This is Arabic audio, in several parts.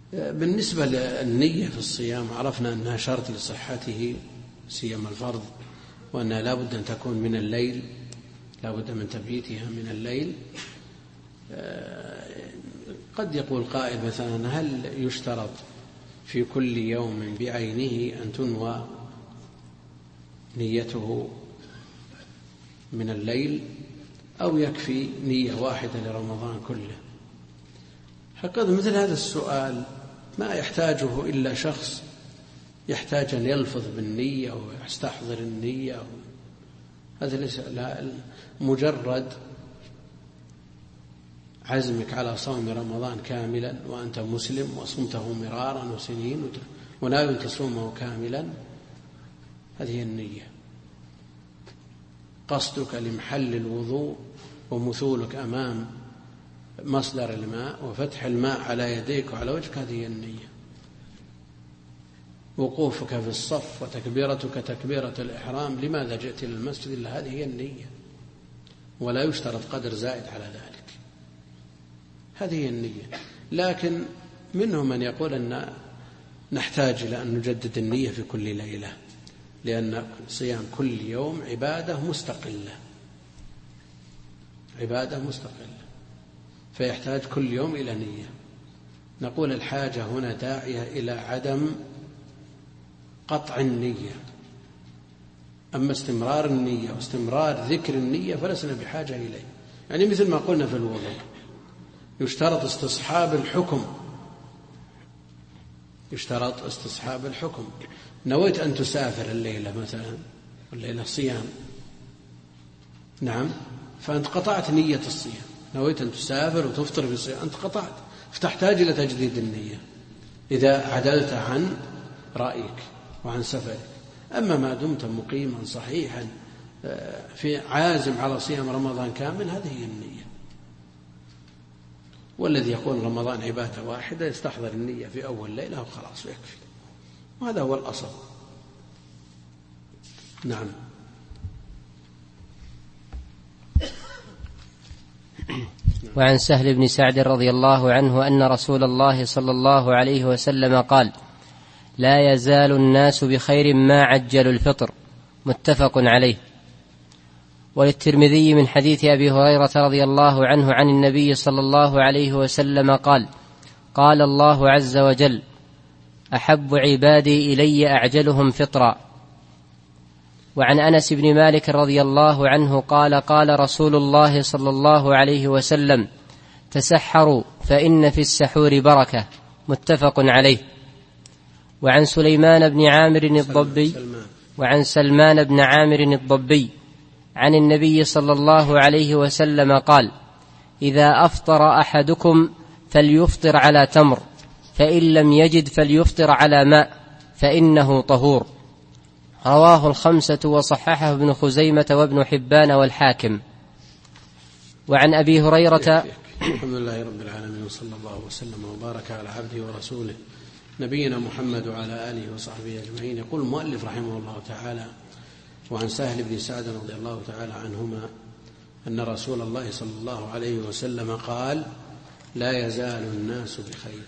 بالنسبة للنية في الصيام عرفنا أنها شرط لصحته سيما الفرض، وأنها لا بد أن تكون من الليل، لا بد من تبييتها من الليل. قد يقول قائل مثلا هل يشترط في كل يوم بعينه أن تنوى نيته من الليل أو يكفي نية واحدة لرمضان كله؟ حقيقة مثل هذا السؤال ما يحتاجه إلا شخص يحتاج أن يلفظ بالنية ويستحضر النية. هذا ليس مجرد عزمك على صوم رمضان كاملا وأنت مسلم وصمته مرارا وسنين وناوي تصومه كاملا، هذه النية. قصدك لمحل الوضوء ومثولك أمام مصدر الماء وفتح الماء على يديك وعلى وجهك، هذه النية. وقوفك في الصف وتكبيرتك تكبيرة الإحرام، لماذا جئت إلى المسجد؟ إلا هذه هي النية، ولا يشترط قدر زائد على ذلك، هذه هي النية. لكن منهم من يقول أن نحتاج إلى أن نجدد النية في كل ليلة، لأن صيام كل يوم عبادة مستقلة، عبادة مستقلة، فيحتاج كل يوم إلى نية. نقول الحاجة هنا داعية إلى عدم قطع النية، أما استمرار النية واستمرار ذكر النية فلسنا بحاجة إليه. يعني مثل ما قلنا في الوضوء يشترط استصحاب الحكم، يشترط استصحاب الحكم. نويت أن تسافر الليلة مثلا، الليلة صيام، نعم، فأنت قطعت نية الصيام، نويت أن تسافر وتفطر في الصيام، أنت قطعت، فتحتاج إلى تجديد النية إذا عدلت عن رأيك وعن سفرك. أما ما دمت مقيما صحيحا في عازم على صيام رمضان كامل، هذه هي النية. والذي يقول رمضان عبادة واحدة يستحضر النية في أول ليلة وخلاص يكفي، وهذا هو الأصل. نعم. وعن سهل بن سعد رضي الله عنه أن رسول الله صلى الله عليه وسلم قال: لا يزال الناس بخير ما عجلوا الفطر، متفق عليه. وللترمذي من حديث أبي هريرة رضي الله عنه عن النبي صلى الله عليه وسلم قال: قال الله عز وجل: أحب عبادي إلي أعجلهم فطرا. وعن أنس بن مالك رضي الله عنه قال: قال رسول الله صلى الله عليه وسلم: تسحروا فإن في السحور بركة، متفق عليه. وعن سليمان بن عامر الضبي وعن سلمان بن عامر الضبي عن النبي صلى الله عليه وسلم قال: إذا أفطر أحدكم فليفطر على تمر، فإن لم يجد فليفطر على ماء، فإنه طهور. رواه الخمسة وصححه ابن خزيمة وابن حبان والحاكم. وعن أبي هريرة. الحمد لله رب العالمين، وصلى الله وسلم وبارك على عبده ورسوله نبينا محمد وعلى آله وصحبه أجمعين. يقول المؤلف رحمه الله تعالى: وعن سهل بن سعد رضي الله تعالى عنهما أن رسول الله صلى الله عليه وسلم قال: لا يزال الناس بخير،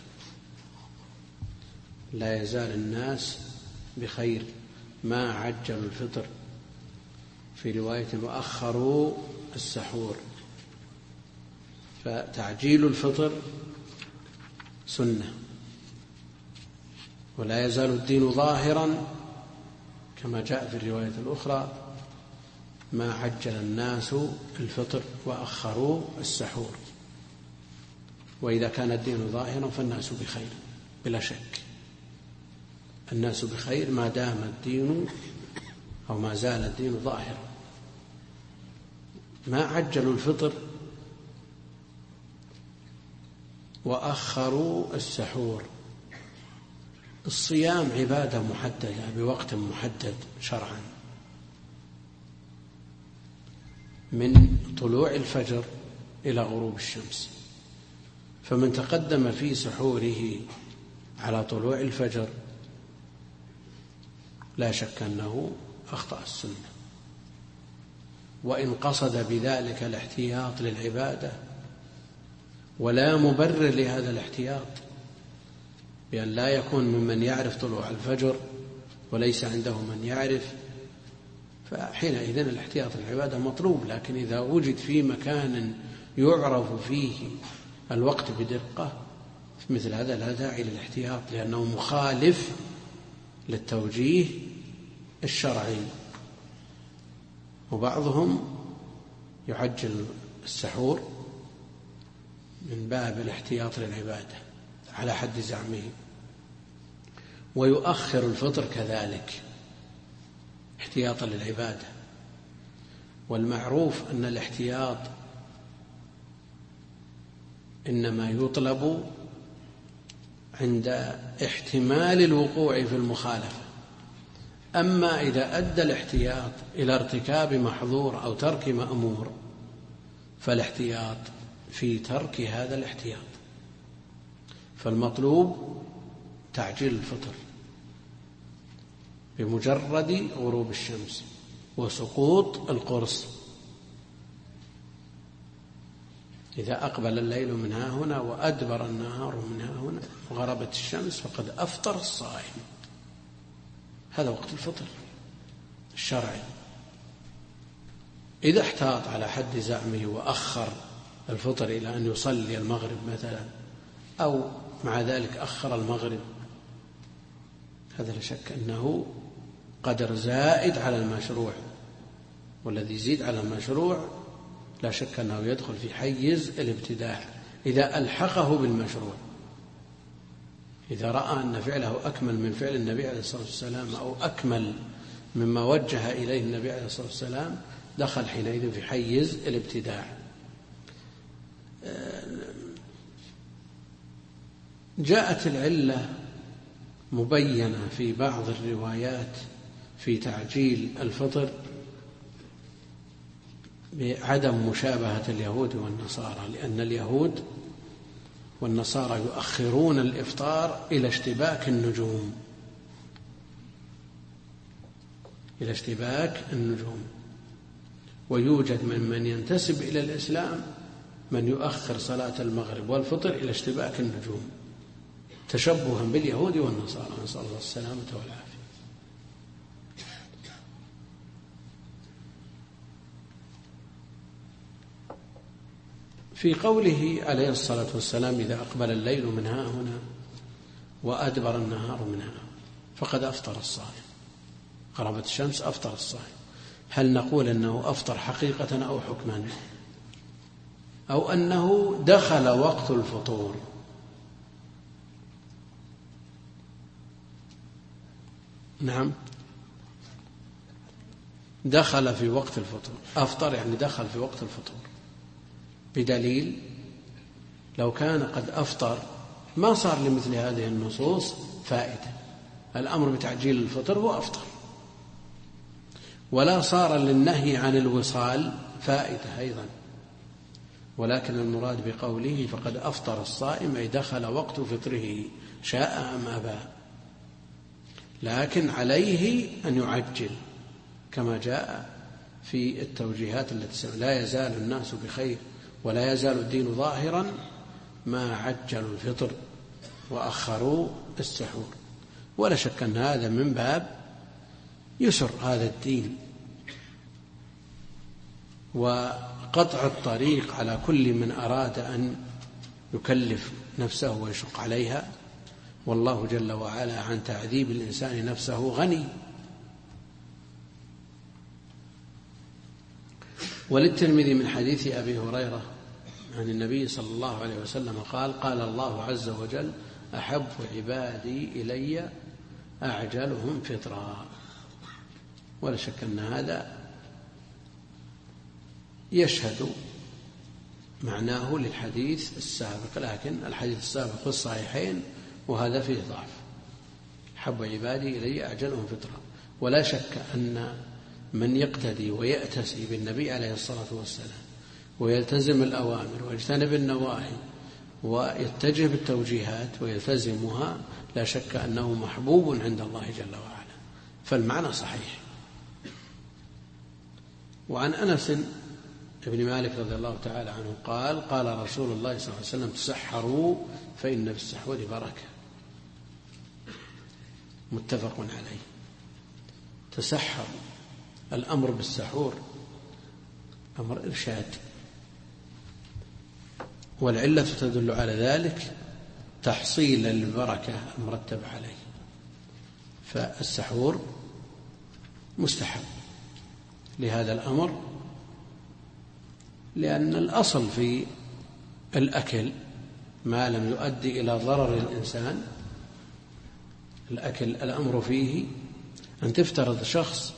لا يزال الناس بخير ما عجلوا الفطر، في رواية وأخروا السحور. فتعجيل الفطر سنة، ولا يزال الدين ظاهرا كما جاء في الرواية الأخرى: ما عجل الناس الفطر وأخروا السحور. وإذا كان الدين ظاهرا فالناس بخير بلا شك، الناس بخير ما دام الدين أو ما زال الدين ظاهرا. ما عجلوا الفطر وأخروا السحور. الصيام عبادة محددة بوقت محدد شرعا، من طلوع الفجر إلى غروب الشمس، فمن تقدم في سحوره على طلوع الفجر لا شك أنه أخطأ السنة، وإن قصد بذلك الاحتياط للعبادة، ولا مبرر لهذا الاحتياط، بأن لا يكون ممن يعرف طلوع الفجر وليس عنده من يعرف، فحينئذ الاحتياط العبادة مطلوب. لكن إذا وجد في مكان يعرف فيه الوقت بدقة مثل هذا لا داعي للاحتياط، لأنه مخالف للتوجيه الشرعي. وبعضهم يعجل السحور من باب الاحتياط للعبادة على حد زعمه، ويؤخر الفطر كذلك احتياطا للعبادة. والمعروف أن الاحتياط إنما يطلب عند احتمال الوقوع في المخالفة. أما إذا أدى الاحتياط إلى ارتكاب محظور أو ترك مأمور فالاحتياط في ترك هذا الاحتياط. فالمطلوب تعجيل الفطر بمجرد غروب الشمس وسقوط القرص. إذا أقبل الليل من ها هنا وأدبر النهار من ها هنا وغربت الشمس فقد أفطر الصائم. هذا وقت الفطر الشرعي. إذا احتاط على حد زعمه وأخر الفطر إلى أن يصلي المغرب مثلا، أو مع ذلك أخر المغرب، هذا لا شك أنه قدر زائد على المشروع، والذي يزيد على المشروع لا شك أنه يدخل في حيز الابتداع إذا ألحقه بالمشروع. إذا رأى أن فعله أكمل من فعل النبي عليه الصلاة والسلام أو أكمل مما وجه إليه النبي عليه الصلاة والسلام دخل حينئذ في حيز الابتداع. جاءت العلة مبينة في بعض الروايات في تعجيل الفطر بعدم مشابهة اليهود والنصارى، لأن اليهود والنصارى يؤخرون الإفطار إلى اشتباك النجوم، إلى اشتباك النجوم. ويوجد من ينتسب إلى الإسلام من يؤخر صلاة المغرب والفطر إلى اشتباك النجوم تشبها باليهود والنصارى، نسأل الله السلامة والعافية. في قوله عليه الصلاة والسلام إذا أقبل الليل من ها هنا وأدبر النهار من ها فقد أفطر الصائم، غربت الشمس أفطر الصائم، هل نقول أنه أفطر حقيقة أو حكما، أو أنه دخل وقت الفطور؟ نعم، دخل في وقت الفطور، أفطر يعني دخل في وقت الفطور، بدليل لو كان قد أفطر ما صار لمثل هذه النصوص فائدة. الأمر بتعجيل الفطر هو أفطر، ولا صار للنهي عن الوصال فائدة أيضا. ولكن المراد بقوله فقد أفطر الصائم أي دخل وقت فطره شاء أم أبى، لكن عليه أن يعجل كما جاء في التوجيهات التي لا يزال الناس بخير ولا يزال الدين ظاهرا ما عجلوا الفطر وأخروا السحور. ولا شك أن هذا من باب يسر هذا الدين وقطع الطريق على كل من أراد أن يكلف نفسه ويشق عليها، والله جل وعلا عن تعذيب الإنسان نفسه غني. وللترمذي من حديث أبي هريرة عن النبي صلى الله عليه وسلم قال قال الله عز وجل أحب عبادي إلي أعجلهم فطرا. ولا شك أن هذا يشهد معناه للحديث السابق، لكن الحديث السابق في الصحيحين وهذا فيه ضعف. أحب عبادي إلي أعجلهم فطرا. ولا شك أن من يقتدي ويأتسي بالنبي عليه الصلاة والسلام ويلتزم الأوامر ويجتنب النواهي ويتجه بالتوجيهات ويلتزمها لا شك أنه محبوب عند الله جل وعلا، فالمعنى صحيح. وعن أنس ابن مالك رضي الله تعالى عنه قال قال رسول الله صلى الله عليه وسلم تسحروا فإن في السحور بركة. متفق عليه. تسحر. الأمر بالسحور أمر إرشاد، والعلة تدل على ذلك تحصيل البركة المرتب عليه. فالسحور مستحب لهذا الأمر، لأن الأصل في الأكل ما لم يؤدي إلى ضرر الإنسان. الأكل الأمر فيه أن تفترض شخص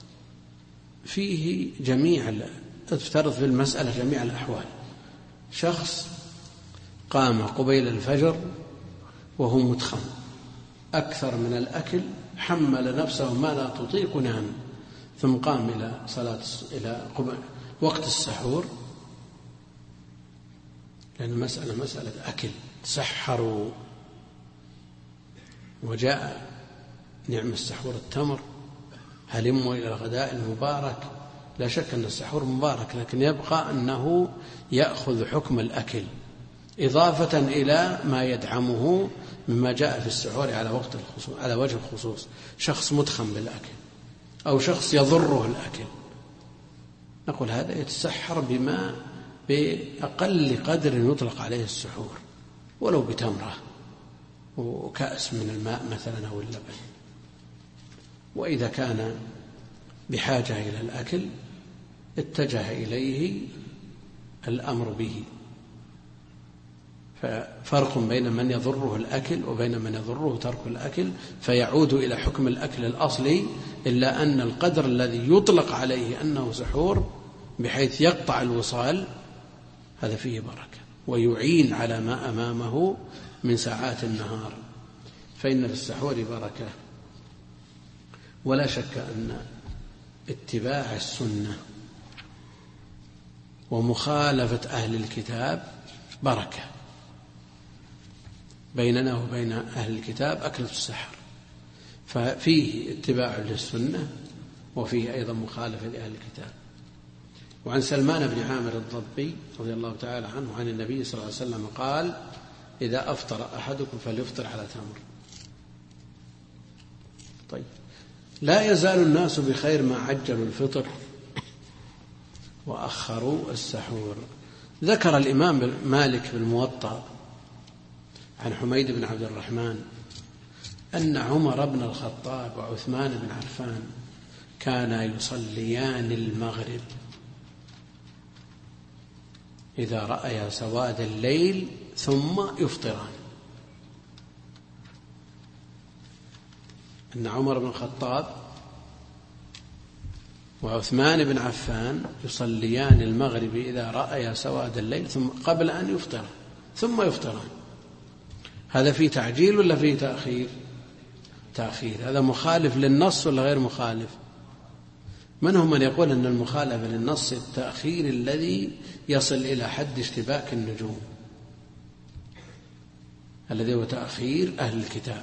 فيه تفترض في المسألة جميع الأحوال. شخص قام قبيل الفجر وهو متخم أكثر من الأكل، حمل نفسه ما لا تطيق نام، ثم قام إلى وقت السحور، لأن المسألة مسألة أكل. تسحروا، وجاء نعم السحور التمر، هلموا إلى الغداء المبارك. لا شك أن السحور مبارك، لكن يبقى أنه يأخذ حكم الأكل إضافة إلى ما يدعمه مما جاء في السحور على وجه الخصوص. شخص متخم بالأكل أو شخص يضره الأكل، نقول هذا يتسحر بأقل قدر يطلق عليه السحور، ولو بتمرة وكأس من الماء مثلا أو اللبن. وإذا كان بحاجة إلى الأكل اتجه إليه الأمر به. ففرق بين من يضره الأكل وبين من يضره ترك الأكل، فيعود إلى حكم الأكل الأصلي، إلا أن القدر الذي يطلق عليه أنه سحور بحيث يقطع الوصال هذا فيه بركة ويعين على ما أمامه من ساعات النهار. فإن في السحور بركة. ولا شك أن اتباع السنة ومخالفة أهل الكتاب بركة. بيننا وبين أهل الكتاب أكلة السحر، ففيه اتباع للسنة وفيه أيضا مخالفة لأهل الكتاب. وعن سلمان بن عامر الضبي رضي الله تعالى عنه عن النبي صلى الله عليه وسلم قال: إذا أفطر أحدكم فليفطر على تمر. طيب، لا يزال الناس بخير ما عجلوا الفطر وأخروا السحور. ذكر الإمام مالك بالموطأ عن حميد بن عبد الرحمن أن عمر بن الخطاب وعثمان بن عفان كانا يصليان المغرب إذا رأيا سواد الليل ثم يفطران. أن عمر بن الخطاب وعثمان بن عفان يصليان المغرب إذا رأيا سواد الليل ثم قبل أن يفطر ثم يفطران. هذا فيه تعجيل ولا فيه تأخير؟ تأخير. هذا مخالف للنص ولا غير مخالف؟ من هم من يقول أن المخالفة للنص التأخير الذي يصل إلى حد اشتباك النجوم، الذي هو تأخير أهل الكتاب،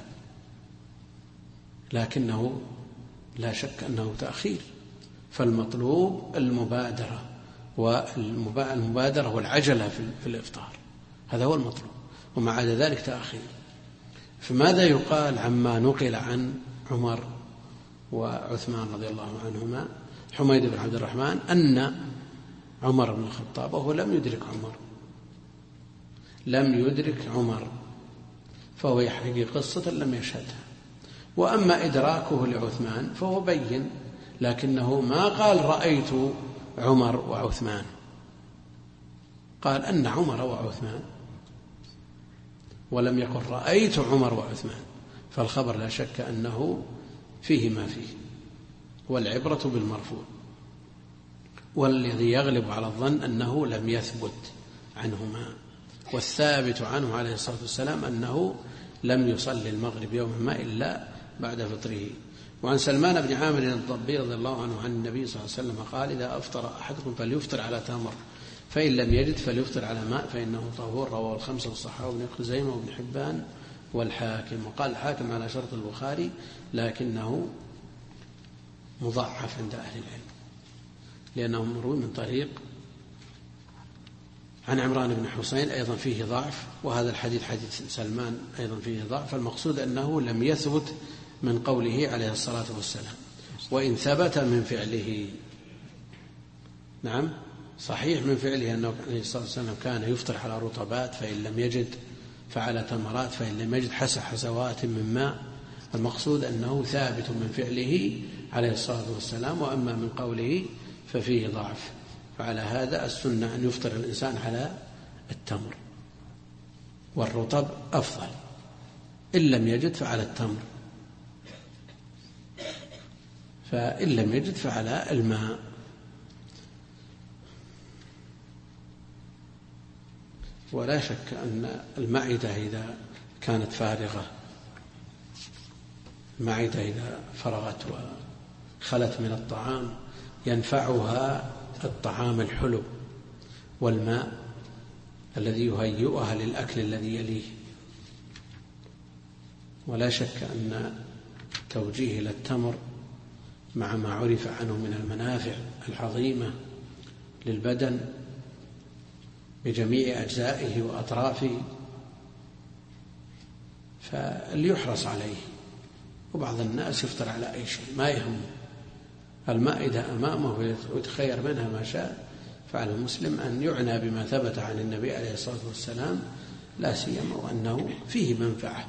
لكنه لا شك أنه تأخير. فالمطلوب المبادرة، والمبادرة والعجلة في الإفطار، هذا هو المطلوب، وما عدا ذلك تأخير. فماذا يقال عما نقل عن عمر وعثمان رضي الله عنهما؟ حميد بن عبد الرحمن أن عمر بن الخطاب وهو لم يدرك عمر، فهو يحكي قصة لم يشهدها. وأما إدراكه لعثمان فهو بين، لكنه ما قال رأيت عمر وعثمان، قال أن عمر وعثمان، ولم يقل رأيت عمر وعثمان. فالخبر لا شك أنه فيه ما فيه، والعبرة بالمرفوع. والذي يغلب على الظن أنه لم يثبت عنهما، والثابت عنه عليه الصلاة والسلام أنه لم يصلي المغرب يوما ما إلا بعد فطره. وعن سلمان بن عامر الضبي رضي الله عنه عن النبي صلى الله عليه وسلم قال: إذا أفطر أحدكم فليفطر على تمر، فإن لم يجد فليفطر على ماء فإنه طهور. رواه الخمسة والصحابة وابن خزيمة وابن حبان والحاكم. وقال الحاكم على شرط البخاري لكنه مضاعف عند أهل العلم، لأنه مروي من طريق عن عمران بن حسين أيضا فيه ضعف، وهذا الحديث حديث سلمان أيضا فيه ضعف. فالمقصود أنه لم يثبت من قوله عليه الصلاة والسلام، وإن ثبت من فعله. نعم صحيح من فعله أنه عليه الصلاة والسلام كان يفطر على رطبات، فإن لم يجد فعلى تمرات، فإن لم يجد حسوات من ماء. المقصود أنه ثابت من فعله عليه الصلاة والسلام، وأما من قوله ففيه ضعف. فعلى هذا السنة أن يفطر الإنسان على التمر، والرطب أفضل، إن لم يجد فعلى التمر، فإن لم يجد فعلى الماء. ولا شك أن المعدة إذا كانت فارغة، المعدة إذا فرغت وخلت من الطعام ينفعها الطعام الحلو والماء الذي يهيئها للأكل الذي يليه. ولا شك أن توجيه إلى التمر مع ما عرف عنه من المنافع العظيمة للبدن بجميع أجزائه وأطرافه فليحرص عليه. وبعض الناس يفطر على أي شيء ما يهم، المائدة أمامه ويتخير منها ما شاء. فعلى المسلم أن يعنى بما ثبت عن النبي عليه الصلاة والسلام، لا سيما وأنه فيه منفعة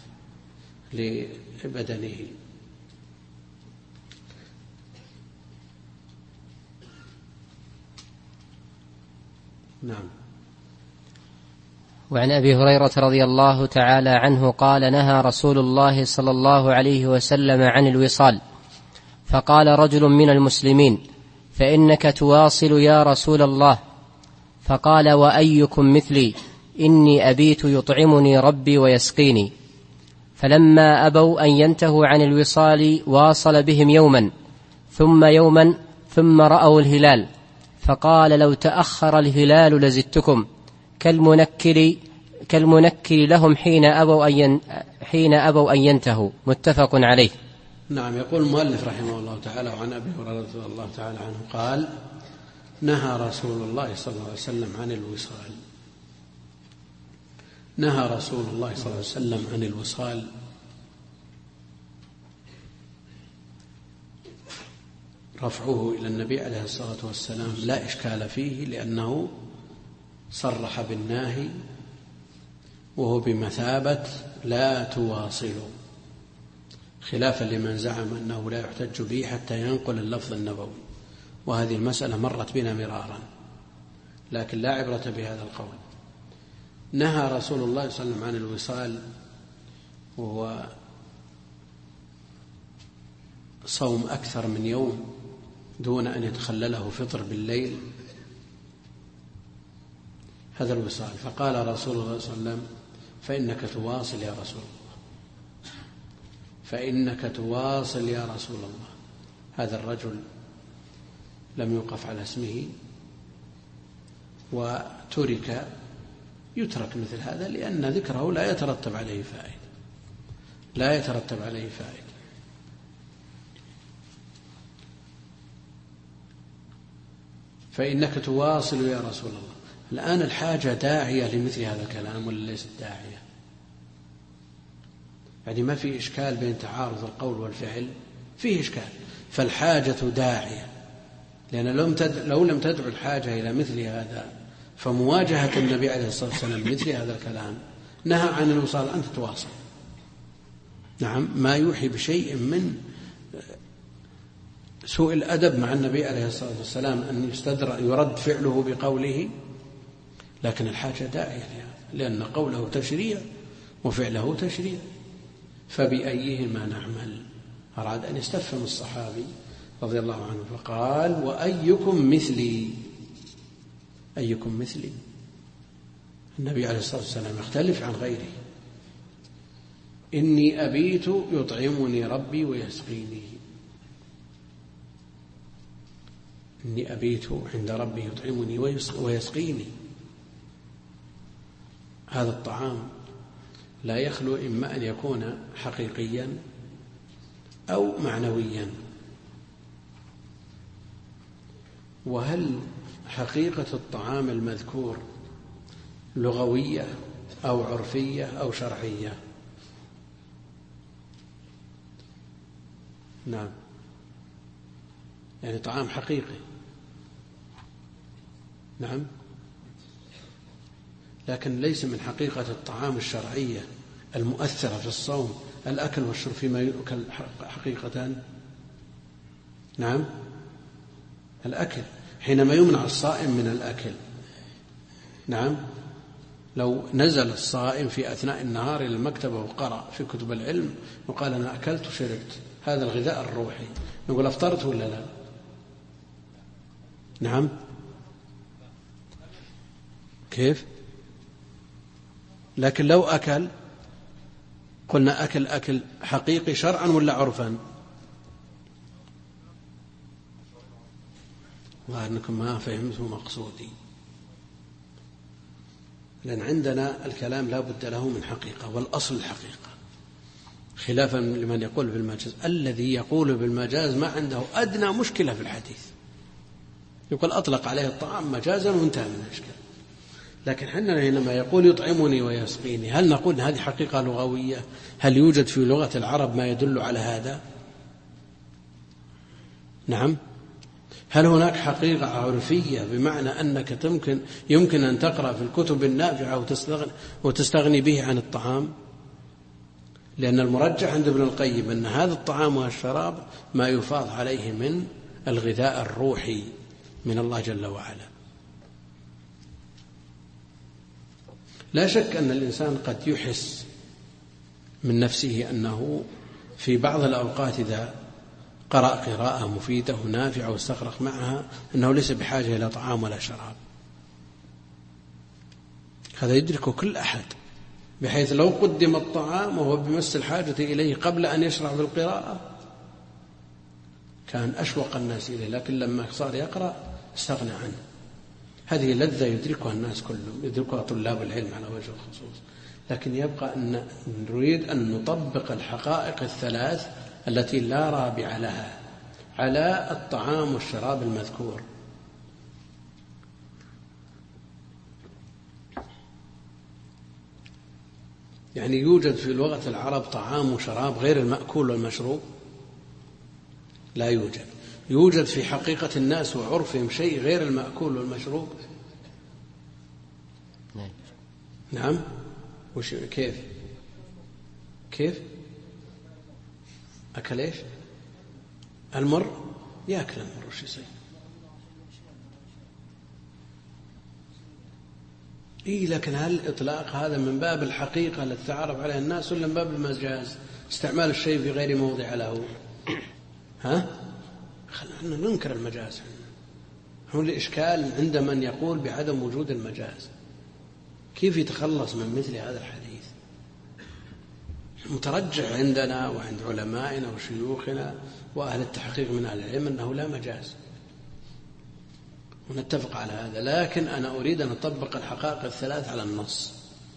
لبدنه. نعم. وعن أبي هريرة رضي الله تعالى عنه قال: نهى رسول الله صلى الله عليه وسلم عن الوصال، فقال رجل من المسلمين: فإنك تواصل يا رسول الله؟ فقال: وأيكم مثلي؟ إني أبيت يطعمني ربي ويسقيني. فلما أبوا أن ينتهوا عن الوصال واصل بهم يوما ثم يوما ثم رأوا الهلال، فقال: لو تأخر الهلال لزدتكم، كالمنكر لهم حين أبوا أن ينتهوا. متفق عليه. نعم. يقول المؤلف رحمه الله تعالى: وعن أبي هريرة رضي الله تعالى عنه قال: نهى رسول الله صلى الله عليه وسلم عن الوصال. نهى رسول الله صلى الله عليه وسلم عن الوصال. رفعه إلى النبي عليه الصلاة والسلام لا إشكال فيه، لأنه صرح بالناهي، وهو بمثابة لا تواصلوا، خلافا لمن زعم أنه لا يحتج به حتى ينقل اللفظ النبوي، وهذه المسألة مرت بنا مرارا، لكن لا عبرة بهذا القول. نهى رسول الله صلى الله عليه وسلم عن الوصال، وهو صوم أكثر من يوم دون أن يتخلله فطر بالليل، هذا الوصال. فقال رسول الله صلى الله عليه وسلم: فإنك تواصل يا رسول الله، فإنك تواصل يا رسول الله. هذا الرجل لم يوقف على اسمه، يترك مثل هذا لأن ذكره لا يترتب عليه فائدة. فإنك تواصل يا رسول الله. الآن الحاجة داعية لمثل هذا الكلام ولا ليست داعية؟ يعني ما في إشكال بين تعارض القول والفعل؟ فيه إشكال. فالحاجة داعية، لأن لو لم تدعو الحاجة إلى مثل هذا فمواجهة النبي عليه الصلاة والسلام مثل هذا الكلام نهى عن الوصال أن تتواصل. نعم، ما يوحي بشيء من سوء الأدب مع النبي عليه الصلاة والسلام أن يرد فعله بقوله، لكن الحاجة داعية لأن قوله تشريع وفعله تشريع، فبأيهما نعمل؟ أراد أن يستفهم الصحابي رضي الله عنه فقال: وأيكم مثلي؟ أيكم مثلي؟ النبي عليه الصلاة والسلام يختلف عن غيره. إني أبيت يطعمني ربي ويسقيني. إني أبيت عند ربي يطعمني ويسقيني. هذا الطعام لا يخلو إما أن يكون حقيقيا أو معنويا. وهل حقيقة الطعام المذكور لغوية أو عرفية أو شرعية؟ نعم، يعني طعام حقيقي. نعم، لكن ليس من حقيقة الطعام الشرعية المؤثرة في الصوم الأكل والشرب فيما يؤكل حقيقة. نعم، الأكل حينما يمنع الصائم من الأكل. نعم، لو نزل الصائم في أثناء النهار إلى المكتبة وقرأ في كتب العلم وقال أنا أكلت وشربت، هذا الغذاء الروحي، نقول أفطرت ولا لا؟ نعم، كيف؟ لكن لو أكل قلنا أكل حقيقي شرعا ولا عرفا؟ ظاهر أنكم ما فهمتوا مقصودي، لأن عندنا الكلام لا بد له من حقيقة، والأصل الحقيقة، خلافا لمن يقول بالمجاز. الذي يقول بالمجاز ما عنده أدنى مشكلة في الحديث، يقول أطلق عليه الطعام مجازا وانتهى من الإشكال. لكن حنا حينما يقول يطعمني ويسقيني، هل نقول هذه حقيقة لغوية؟ هل يوجد في لغة العرب ما يدل على هذا؟ نعم، هل هناك حقيقة عرفية بمعنى أنك يمكن أن تقرأ في الكتب النافعة وتستغني به عن الطعام؟ لأن المرجح عند ابن القيم أن هذا الطعام والشراب ما يفاض عليه من الغذاء الروحي من الله جل وعلا. لا شك أن الإنسان قد يحس من نفسه أنه في بعض الأوقات إذا قرأ قراءة مفيدة ونافعة واستغرق معها أنه ليس بحاجة إلى طعام ولا شراب. هذا يدركه كل أحد، بحيث لو قدم الطعام وهو بمس الحاجة إليه قبل أن يشرع في القراءة كان أشوق الناس إليه، لكن لما صار يقرأ استغنى عنه. هذه لذة يدركها الناس كلهم، يدركها طلاب العلم على وجه الخصوص. لكن يبقى أن نريد أن نطبق الحقائق الثلاث التي لا رابع لها على الطعام والشراب المذكور. يعني يوجد في لغة العرب طعام وشراب غير المأكول والمشروب؟ لا يوجد. يوجد في حقيقة الناس وعرفهم شيء غير المأكول والمشروب؟ نعم. كيف أكل إيش؟ المر، يأكل المر وش يصير؟ لكن هل إطلاق هذا من باب الحقيقة التي تعرف عليها الناس ولا من باب المجاز، استعمال الشيء في غير موضع له؟ خلينا ننكر المجاز. هو الإشكال عند من يقول بعدم وجود المجاز، كيف يتخلص من مثل هذا الحديث؟ مترجح عندنا وعند علمائنا وشيوخنا وأهل التحقيق من أهل العلم أنه لا مجاز، ونتفق على هذا. لكن أنا أريد أن أطبق الحقائق الثلاث على النص.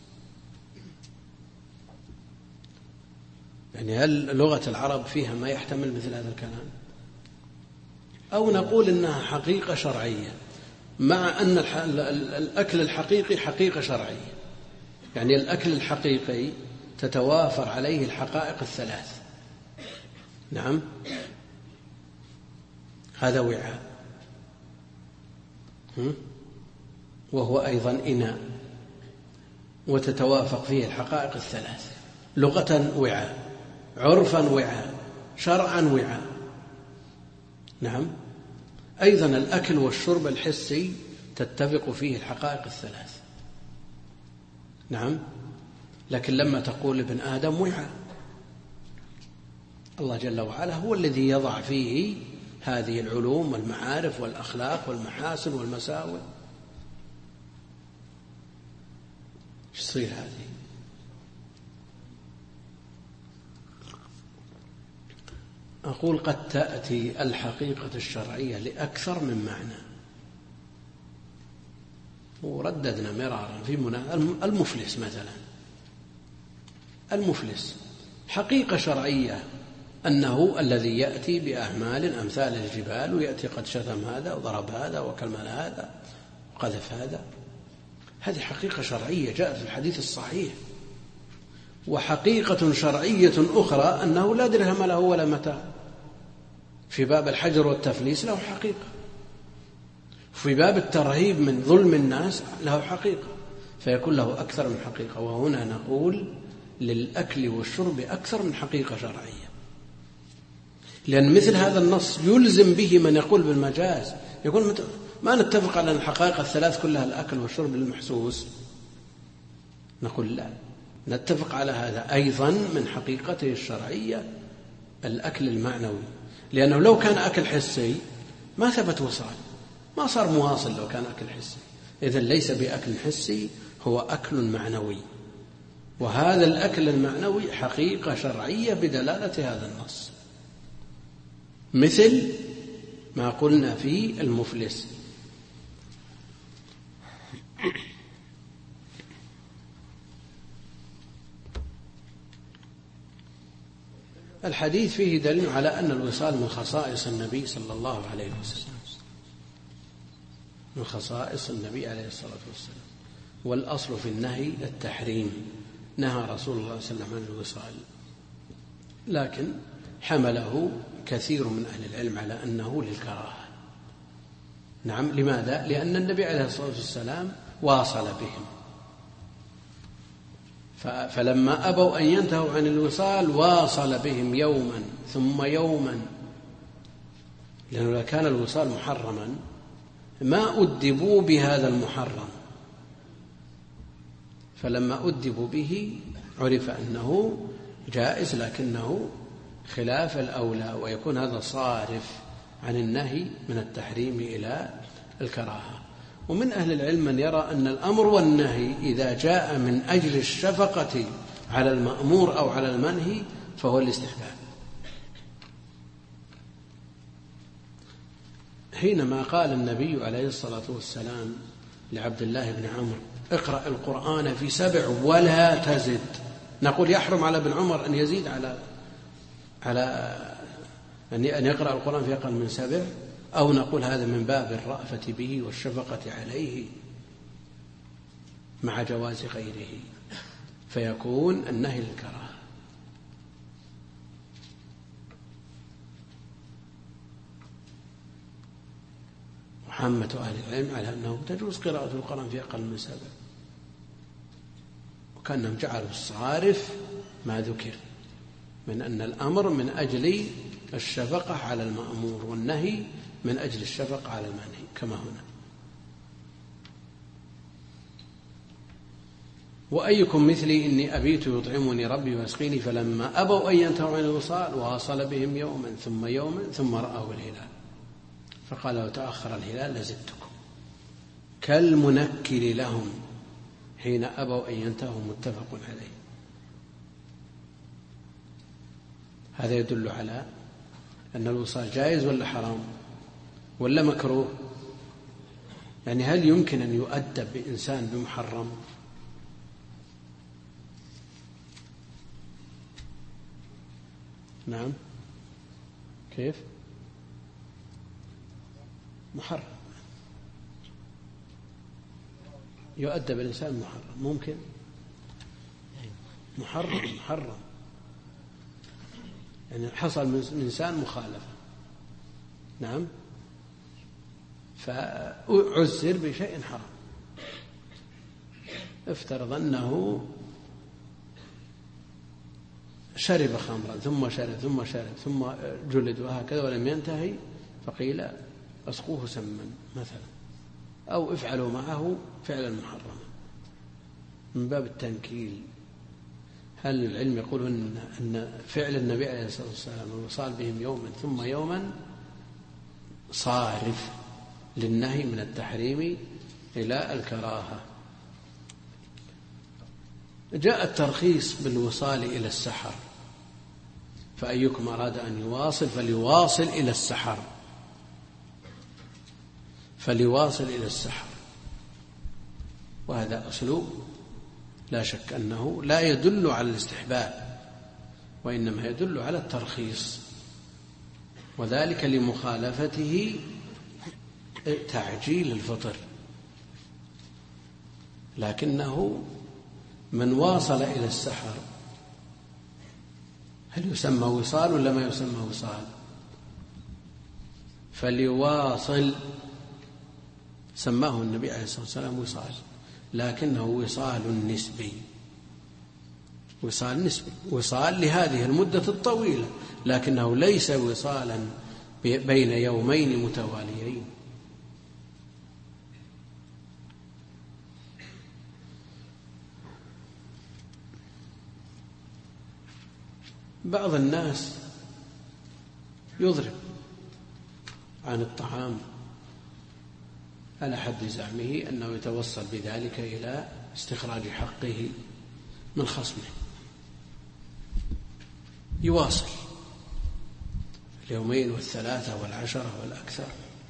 يعني هل لغة العرب فيها ما يحتمل مثل هذا الكلام؟ أو نقول إنها حقيقة شرعية، مع أن الأكل الحقيقي حقيقة شرعية، يعني الأكل الحقيقي تتوافر عليه الحقائق الثلاث. نعم، هذا وعاء، وهو أيضا إناء، وتتوافق فيه الحقائق الثلاث، لغة وعاء، عرفا وعاء، شرعا وعاء. نعم، أيضا الأكل والشرب الحسي تتفق فيه الحقائق الثلاث. نعم، لكن لما تقول ابن آدم وعاء، الله جل وعلا هو الذي يضع فيه هذه العلوم والمعارف والأخلاق والمحاسن والمساوئ. ايش تصير هذه؟ أقول قد تأتي الحقيقة الشرعية لأكثر من معنى، ورددنا مرارا في المفلس مثلا، المفلس حقيقة شرعية أنه الذي يأتي بأعمال أمثال الجبال، ويأتي قد شتم هذا وضرب هذا وكلمل هذا وقذف هذا، هذه حقيقة شرعية جاءت في الحديث الصحيح. وحقيقة شرعية أخرى أنه لا درهم له ولا متاع، في باب الحجر والتفليس له حقيقة، في باب الترهيب من ظلم الناس له حقيقة، فيكون له أكثر من حقيقة. وهنا نقول للأكل والشرب أكثر من حقيقة شرعية، لأن مثل هذا النص يلزم به من يقول بالمجاز، يقول ما نتفق على الحقائق الثلاث كلها الأكل والشرب للمحسوس، نقول لا، نتفق على هذا أيضا من حقيقته الشرعية الأكل المعنوي، لأنه لو كان أكل حسي ما ثبت وصال، ما صار مواصل لو كان أكل حسي. إذن ليس بأكل حسي، هو أكل معنوي، وهذا الأكل المعنوي حقيقة شرعية بدلالة هذا النص، مثل ما قلنا في المفلس. الحديث فيه دليل على أن الوصال من خصائص النبي صلى الله عليه وسلم، من خصائص النبي عليه الصلاة والسلام، والأصل في النهي التحريم، نهى رسول الله صلى الله عليه وسلم عن الوصال، لكن حمله كثير من أهل العلم على أنه للكراهة. نعم، لماذا؟ لأن النبي عليه الصلاة والسلام واصل بهم، فلما أبوا أن ينتهوا عن الوصال واصل بهم يوما ثم يوما، لأنه لو كان الوصال محرما ما أدبوا بهذا المحرم، فلما أدبوا به عرف أنه جائز، لكنه خلاف الأولى، ويكون هذا صارف عن النهي من التحريم إلى الكراهة. ومن أهل العلم من يرى أن الأمر والنهي إذا جاء من أجل الشفقة على المأمور أو على المنهي فهو الاستحباب. حينما قال النبي عليه الصلاة والسلام لعبد الله بن عمرو اقرأ القرآن في 7 ولا تزد، نقول يحرم على ابن عمر أن يزيد على أن يقرأ القرآن في أقل من 7، أو نقول هذا من باب الرأفة به والشفقة عليه مع جواز غيره، فيكون النهي للكراهة. وعامة أهل العلم على أنه تجوز قراءة القرآن في أقل من 7، وكأنهم جعلوا الصارف ما ذكر من أن الأمر من أجل الشفقة على المأمور والنهي من أجل الشفقة على المنهي كما هنا. وأيكم مثلي إني أبيت يطعمني ربي ويسقيني، فلما أبوا أن ينتهوا عن الوصال واصل بهم يوما ثم يوما ثم رأوا الهلال، فقال لو تأخر الهلال لزدتكم، كالمنكر لهم حين أبوا أن ينتهوا، متفق عليه. هذا يدل على أن الوصال جائز ولا حرام ولا مكروه؟ يعني هل يمكن أن يؤدب بإنسان بمحرم؟ نعم، كيف؟ محرم، يؤدب الإنسان محرم، ممكن محرم يعني حصل من إنسان مخالفة، نعم، فأعزر بشيء حرام. افترض أنه شرب خمرا ثم شرب ثم جلد وهكذا ولم ينتهي، فقيل أسقوه سما مثلا، أو افعلوا معه فعلا محرما من باب التنكيل. هل العلم يقول أن فعل النبي عليه الصلاة والسلام الوصال بهم يوما ثم يوما صارف للنهي من التحريم إلى الكراهة؟ جاء الترخيص بالوصال إلى السحر، فأيكم أراد أن يواصل فليواصل إلى السحر، وهذا أسلوب لا شك أنه لا يدل على الاستحباب، وإنما يدل على الترخيص، وذلك لمخالفته تعجيل الفطر. لكنه من واصل إلى السحر هل يسمى وصال ولا ما يسمى وصال؟ فليواصل، سماه النبي عليه الصلاة والسلام وصال، لكنه وصال نسبي، وصال نسبي، وصال لهذه المدة الطويلة، لكنه ليس وصالا بين يومين متواليين. بعض الناس يضرب عن الطعام على حد زعمه أنه يتوصل بذلك إلى استخراج حقه من خصمه، يواصل اليومين والثلاثة والعشرة والأكثر،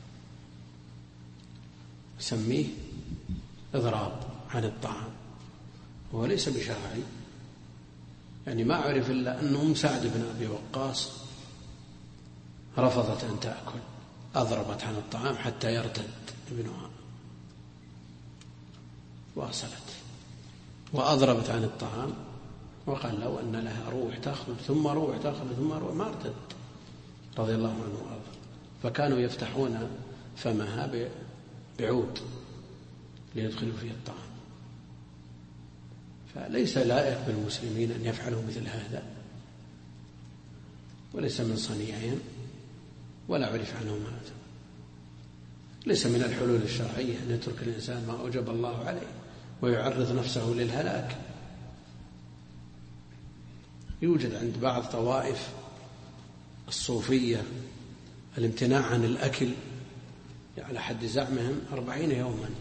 يسميه إضراب عن الطعام، وهو ليس بشرعي. يعني ما عرف إلا أن أم سعد بن أبي وقاص رفضت أن تأكل، أضربت عن الطعام حتى يرتد ابنها، واصلت وأضربت عن الطعام، وقال لو أن لها روح تخرج ثم روح تخرج ثم روح، ما ارتد رضي الله عنه وارضاه. فكانوا يفتحون فمها بعود ليدخلوا فيه الطعام. فليس لائق بالمسلمين أن يفعلوا مثل هذا، وليس من صنيعهم، ولا عرف عنهم هذا. ليس من الحلول الشرعية أن يترك الإنسان ما أوجب الله عليه ويعرض نفسه للهلاك. يوجد عند بعض طوائف الصوفية الامتناع عن الأكل على حد زعمهم 40 يوما،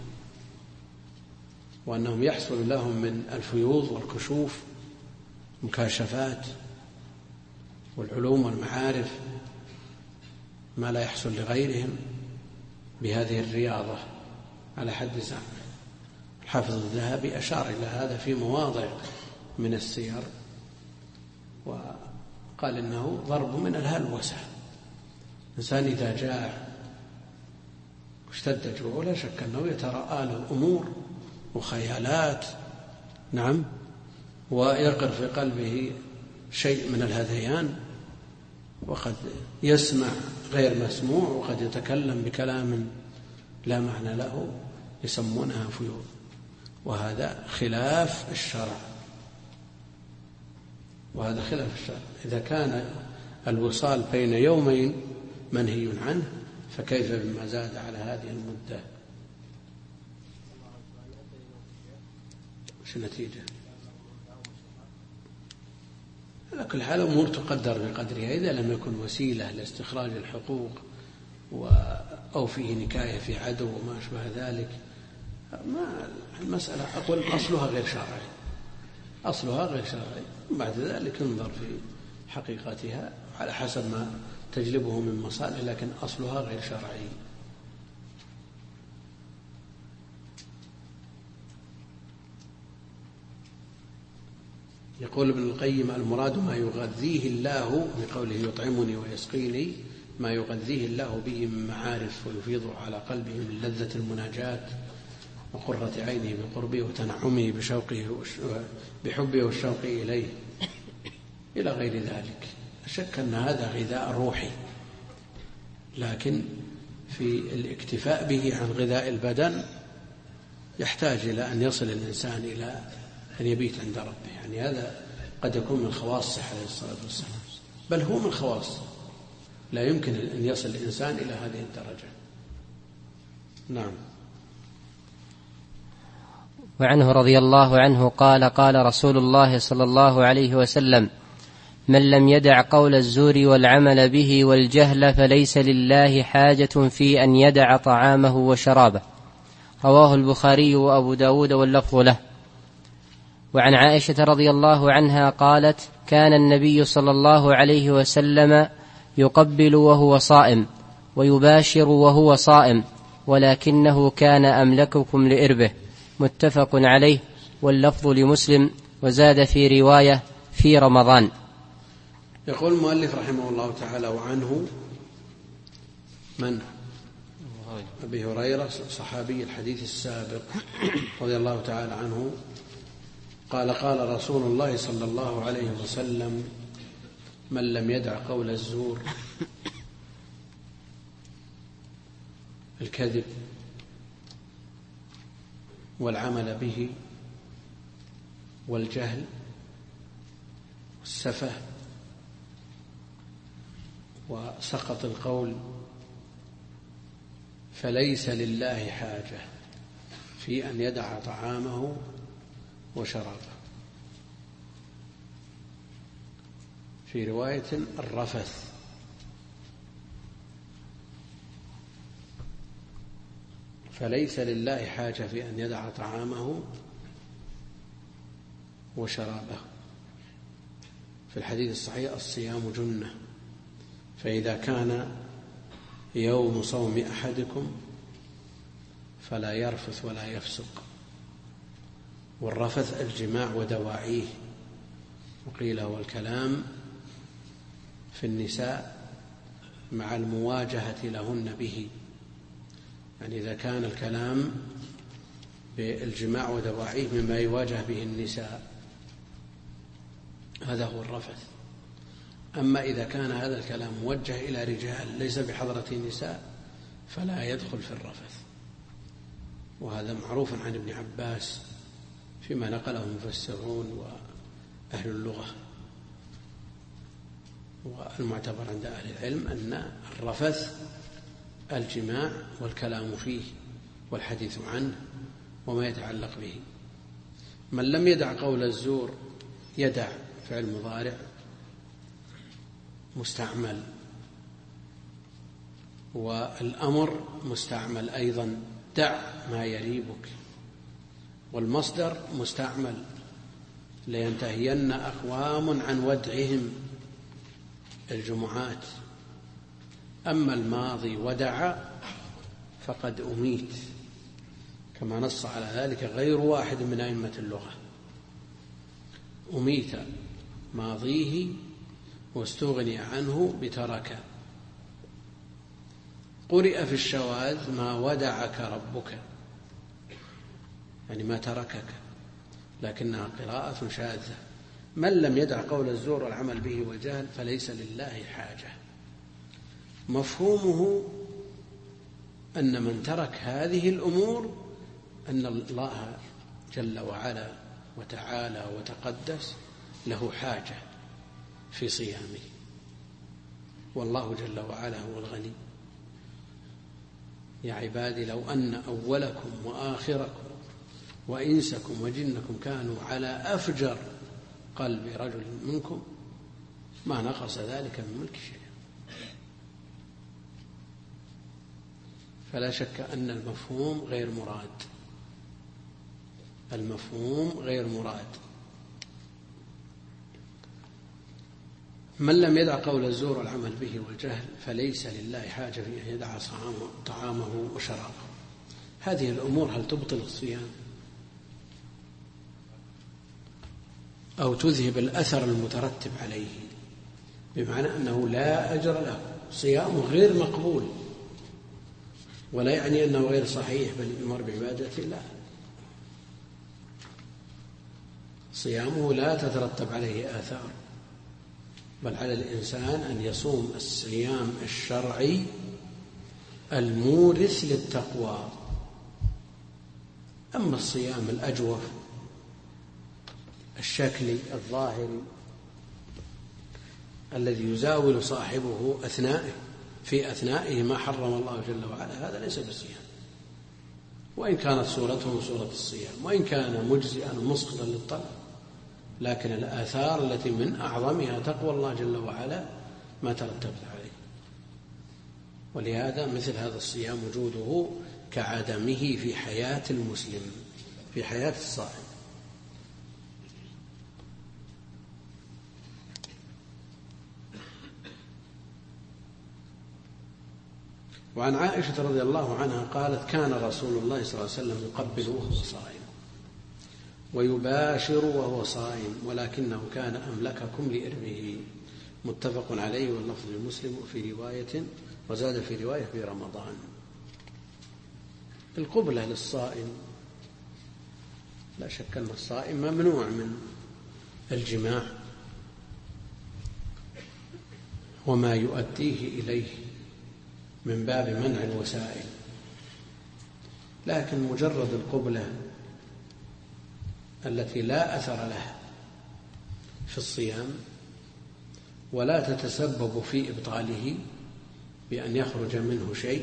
وأنهم يحصل لهم من الفيوض والكشوف مكاشفات والعلوم والمعارف ما لا يحصل لغيرهم بهذه الرياضة على حد زعمه. الحافظ الذهبي أشار إلى هذا في مواضع من السير، وقال إنه ضرب من الهلوسة. الإنسان إذا جاع واشتد جوعه لا شك أنه يترأى له أمور وخيالات، نعم، ويقر في قلبه شيء من الهذيان، وقد يسمع غير مسموع، وقد يتكلم بكلام لا معنى له، يسمونها فيوض، وهذا خلاف الشرع، وهذا خلاف الشرع. إذا كان الوصال بين يومين منهي عنه، فكيف بما زاد على هذه المدة؟ وش النتيجة؟ على كل حال أمور تقدر بقدرها، إذا لم يكن وسيلة لاستخراج الحقوق أو فيه نكاية في عدو وما أشبه ذلك، ما المسألة أقول أصلها غير شرعي، أصلها غير شرعي، بعد ذلك انظر في حقيقتها على حسب ما تجلبه من مصالح، لكن أصلها غير شرعي. يقول ابن القيم: المراد ما يغذيه الله بقوله يطعمني ويسقيني، ما يغذيه الله به من معارف ويفيض على قلبه من لذة المناجاة وقرة عينه بقربه وتنعمه بحبه والشوق إليه إلى غير ذلك. لا شك أن هذا غذاء روحي، لكن في الاكتفاء به عن غذاء البدن يحتاج إلى أن يصل الإنسان إلى أن يبيت عند ربه. يعني هذا قد يكون من خواصه عليه الصلاة والسلام، بل هو من خواصه، لا يمكن أن يصل الإنسان إلى هذه الدرجة. نعم. وعنه رضي الله عنه قال: قال رسول الله صلى الله عليه وسلم: من لم يدع قول الزور والعمل به والجهل فليس لله حاجة في أن يدع طعامه وشرابه. رواه البخاري وأبو داود واللفظ له. وعن عائشة رضي الله عنها قالت: كان النبي صلى الله عليه وسلم يقبل وهو صائم ويباشر وهو صائم، ولكنه كان أملككم لإربه. متفق عليه، واللفظ لمسلم، وزاد في رواية: في رمضان. يقول المؤلف رحمه الله تعالى: وعنه من؟ أبي هريرة صحابي الحديث السابق رضي الله تعالى عنه قال: قال رسول الله صلى الله عليه وسلم: من لم يدع قول الزور الكذب والعمل به والجهل والسفه وسقط القول، فليس لله حاجة في أن يدع طعامه وشرابه. في رواية الرفث، فليس لله حاجة في أن يدع طعامه وشرابه. في الحديث الصحيح: الصيام جنة، فإذا كان يوم صوم أحدكم فلا يرفث ولا يفسق. والرفث الجماع ودواعيه، وقيل هو الكلام في النساء مع المواجهة لهن به، يعني إذا كان الكلام بالجماع ودواعيه مما يواجه به النساء هذا هو الرفث. أما إذا كان هذا الكلام موجه إلى رجال ليس بحضرة نساء فلا يدخل في الرفث. وهذا معروف عن ابن عباس فيما نقله المفسرون وأهل اللغة. والمعتبر عند أهل العلم أن الرفث الجماع والكلام فيه والحديث عنه وما يتعلق به. من لم يدع قول الزور، يدع فعل مضارع مستعمل، والأمر مستعمل أيضا: دع ما يريبك. والمصدر مستعمل: لينتهين أقوام عن ودعهم الجمعات. أما الماضي ودع فقد أميت، كما نص على ذلك غير واحد من أئمة اللغة. أميت ماضيه واستغني عنه بترك. قرئ في الشواذ: ما ودعك ربك، يعني ما تركك، لكنها قراءة شاذة. من لم يدع قول الزور والعمل به والجهل فليس لله حاجة. مفهومه أن من ترك هذه الأمور أن الله جل وعلا وتعالى وتقدس له حاجة في صيامه، والله جل وعلا هو الغني. يا عبادي لو أن أولكم وآخركم وإنسكم وجنكم كانوا على أفجر قلب رجل منكم ما نقص ذلك من ملك شيء. فلا شك أن المفهوم غير مراد، المفهوم غير مراد. من لم يدع قول الزور والعمل به والجهل فليس لله حاجة في أن يدع طعامه وشرابه. هذه الأمور هل تبطل الصيام أو تذهب الأثر المترتب عليه؟ بمعنى أنه لا أجر له، صيامه غير مقبول، ولا يعني أنه غير صحيح بل يؤمر بعبادة الله. صيامه لا تترتب عليه آثار، بل على الإنسان أن يصوم الصيام الشرعي المورث للتقوى. أما الصيام الأجوف الشكلي الظاهري الذي يزاول صاحبه في أثنائه ما حرم الله جل وعلا، هذا ليس بصيام، وإن كانت صورته صورة الصيام، وإن كان مجزئا مسقطا للطلب، لكن الآثار التي من أعظمها تقوى الله جل وعلا ما ترتبت عليه. ولهذا مثل هذا الصيام وجوده كعدمه في حياة المسلم، في حياة الصائم. وعن عائشة رضي الله عنها قالت: كان رسول الله صلى الله عليه وسلم يقبل وهو صائم ويباشر وهو صائم، ولكنه كان أملككم لإربه. متفق عليه واللفظ لمسلم. وفي رواية وزاد في رواية في رمضان. القبلة للصائم لا شك أن الصائم ممنوع من الجماع وما يؤديه إليه من باب منع الوسائل، لكن مجرد القبلة التي لا أثر لها في الصيام ولا تتسبب في إبطاله بأن يخرج منه شيء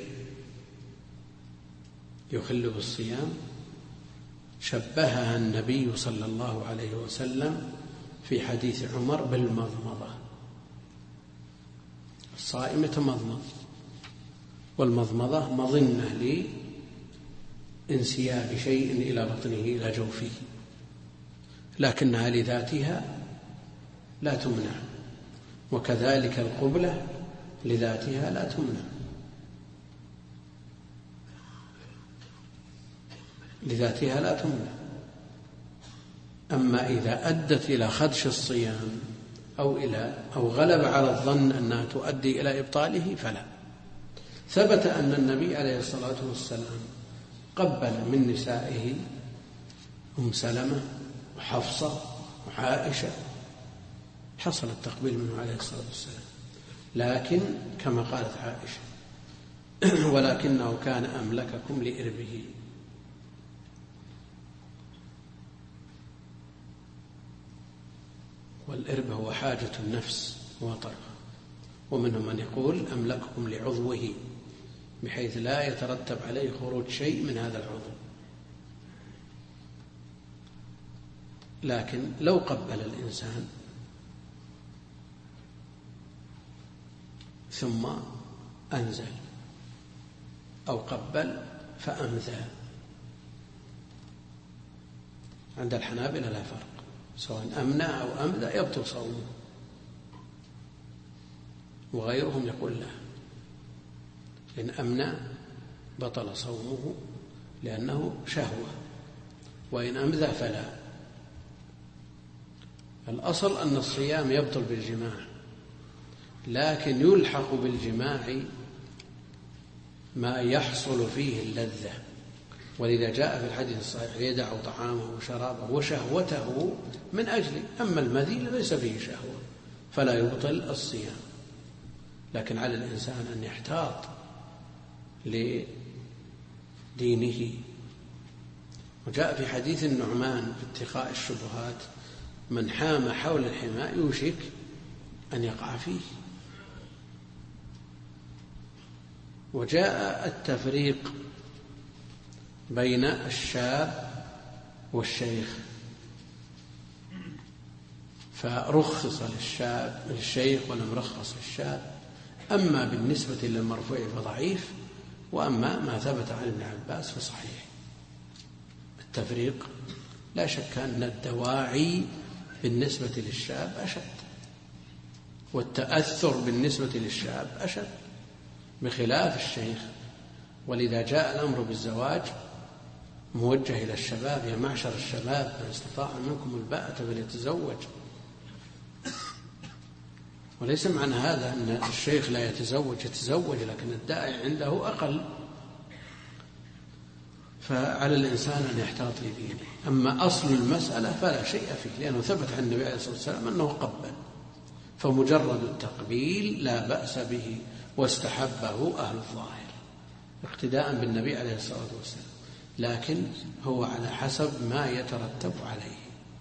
يخل بالصيام، شبهها النبي صلى الله عليه وسلم في حديث عمر بالمضمضة. الصائم يتمضمض، والمضمضة مظنة لانسياب شيء إلى بطنه إلى جوفه، لكنها لذاتها لا تمنع، وكذلك القبلة لذاتها لا تمنع، لذاتها لا تمنع. أما إذا أدت إلى خدش الصيام أو غلب على الظن أنها تؤدي إلى إبطاله فلا. ثبت أن النبي عليه الصلاة والسلام قبل من نسائه أم سلمة وحفصة وعائشة، حصل التقبيل منه عليه الصلاة والسلام، لكن كما قالت عائشة ولكنه كان أملككم لإربه. والإرب هو حاجة النفس وطرها، ومنهم من يقول أملككم لعضوه بحيث لا يترتب عليه خروج شيء من هذا العضو. لكن لو قبل الإنسان ثم أنزل أو قبل فأمذى، عند الحنابلة لا فرق، سواء أمنع أو أمذى يبطل صومه، وغيرهم يقول لا، إن أمنع بطل صومه لأنه شهوة، وإن أمذى فلا. الأصل أن الصيام يبطل بالجماع، لكن يلحق بالجماع ما يحصل فيه اللذة، ولذا جاء في الحديث الصحيح يدع طعامه وشرابه وشهوته من أجله، أما المذي ليس فيه شهوة فلا يبطل الصيام. لكن على الإنسان أن يحتاط لدينه. وجاء في حديث النعمان في اتقاء الشبهات: من حام حول الحماء يوشك أن يقع فيه. وجاء التفريق بين الشاب والشيخ، فرخص للشيخ ولم رخص للشاب. أما بالنسبة للمرفوع فضعيف، وأما ما ثبت عن ابن عباس فصحيح. التفريق لا شك أن الدواعي بالنسبة للشاب أشد، والتأثر بالنسبة للشاب أشد بخلاف الشيخ. ولذا جاء الأمر بالزواج موجه إلى الشباب: يا معشر الشباب من استطاع منكم الباءة فليتزوج. وليس معنى هذا أن الشيخ لا يتزوج، لكن الداعي عنده أقل، فعلى الإنسان أن يحتاط لدينه. أما أصل المسألة فلا شيء فيه، لأنه ثبت عن النبي عليه الصلاة والسلام أنه قبل، فمجرد التقبيل لا بأس به، واستحبه أهل الظاهر اقتداء بالنبي عليه الصلاة والسلام، لكن هو على حسب ما يترتب عليه.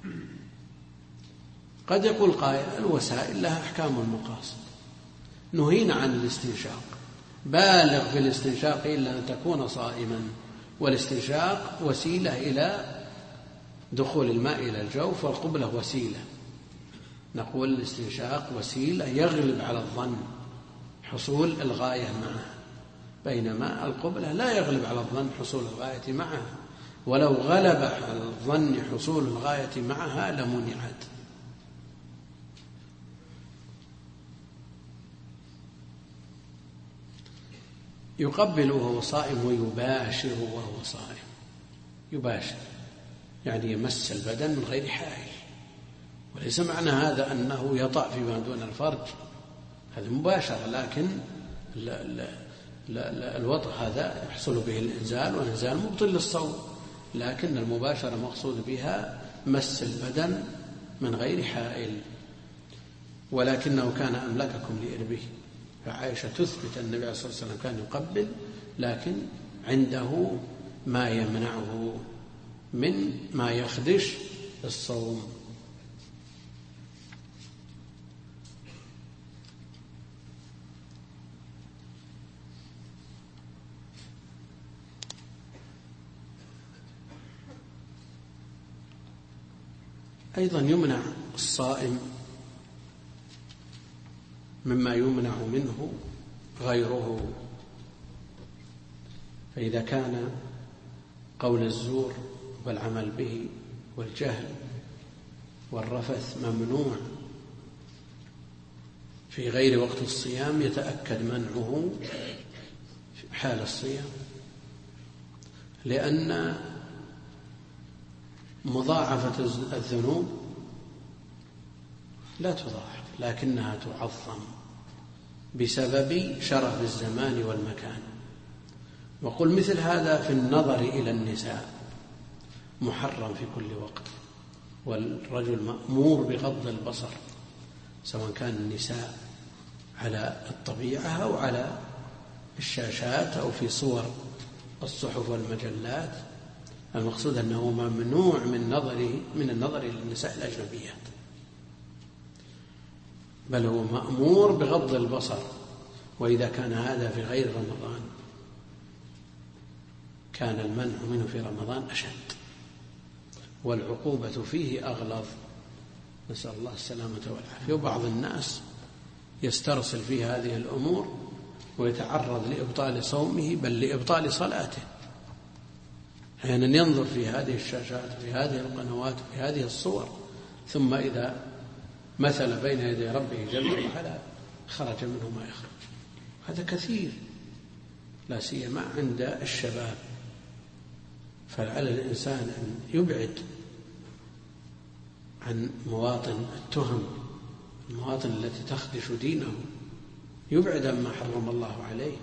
قد يقول قائل: الوسائل لها أحكام المقاصد، نهينا عن الاستنشاق، بالغ في الاستنشاق إلا أن تكون صائما، والاستنشاق وسيلة إلى دخول الماء إلى الجوف، والقبلة وسيلة. نقول الاستنشاق وسيلة يغلب على الظن حصول الغاية معها، بينما القبلة لا يغلب على الظن حصول الغاية معها، ولو غلب على الظن حصول الغاية معها لمنعت. يقبل وهو صائم ويباشر وهو صائم. يباشر يعني يمس البدن من غير حائل، وليس معنى هذا أنه يطأ فيما دون الفرج، هذا مباشرة، لكن الوطء هذا يحصل به الإنزال، والإنزال مبطل للصوم، لكن المباشرة مقصود بها مس البدن من غير حائل. ولكنه كان أملككم لإربه، فعائشة تثبت أن النبي صلى الله عليه وسلم كان يقبل، لكن عنده ما يمنعه من ما يخدش الصوم. أيضا يمنع الصائم مما يمنع منه غيره، فإذا كان قول الزور والعمل به والجهل والرفث ممنوع في غير وقت الصيام يتأكد منعه في حال الصيام، لأن مضاعفة الذنوب لا تضاعف لكنها تعظم بسبب شرف الزمان والمكان. وقل مثل هذا في النظر إلى النساء محرم في كل وقت، والرجل مأمور بغض البصر سواء كان النساء على الطبيعة أو على الشاشات أو في صور الصحف والمجلات. المقصود أنه ممنوع من النظر إلى النساء الأجنبيات، بل هو مأمور بغض البصر. وإذا كان هذا في غير رمضان كان المنع منه في رمضان أشد، والعقوبة فيه أغلظ، نسأل الله السلامة والعافية. وبعض الناس يسترسل في هذه الأمور ويتعرض لإبطال صومه بل لإبطال صلاته. أحيانا ينظر في هذه الشاشات في هذه القنوات في هذه الصور، ثم إذا مثل بين يدي ربه جل وعلا خرج منه ما يخرج. هذا كثير لا سيما عند الشباب، فعلى الإنسان أن يبعد عن مواطن التهم، المواطن التي تخدش دينه، يبعد عما حرم الله عليه